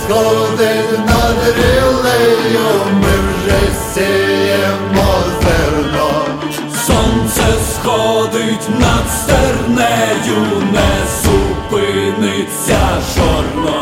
сходить над рілею, ми вже сіємо зерно. Сонце сходить над стернею, не зупиниться жорно.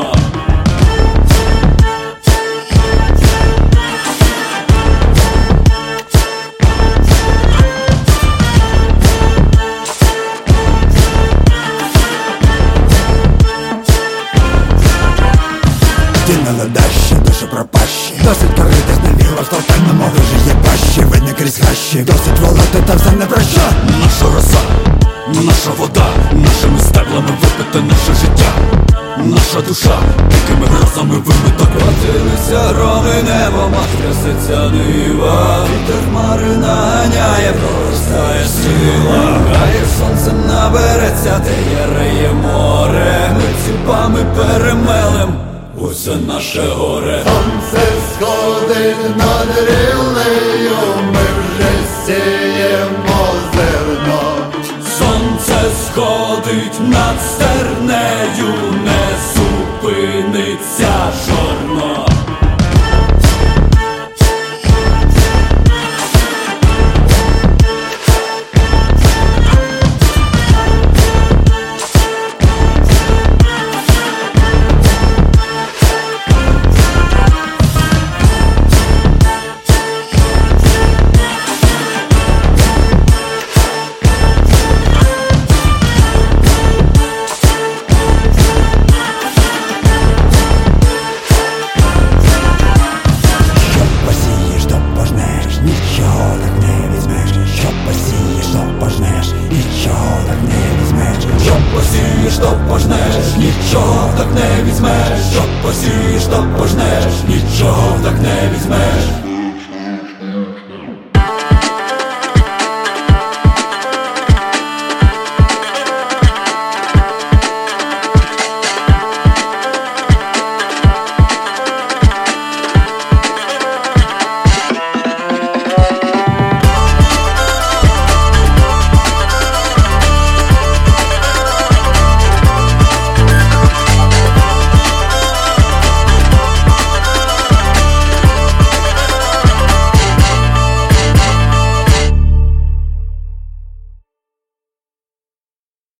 Ті неледащі, душі пропащі, досить коритись на вілах, столпенному вижиє пащі. Видно крізь хащі, досить волоти та все не про що. Наша роса, наша вода, нашими стеблами випите наше життя. Наша душа, дикими грозами вимита. Котилися громи, небо трясеться нива. Вітер хмари наганяє, проростає сила. Гає сонцем набереться, де яреє море. Ми ціпами перемелем усе наше горе. Сонце сходить над рілею, ми вже сіємо зерно. Сонце сходить над стернею, не зупиниться жорно. Нічого так не візьмеш, що посієш, то пожнеш. Нічого так не візьмеш, Що посієш, то пожнеш, нічого так не візьмеш. Що посієш, то пожнеш, нічого так не візьмеш.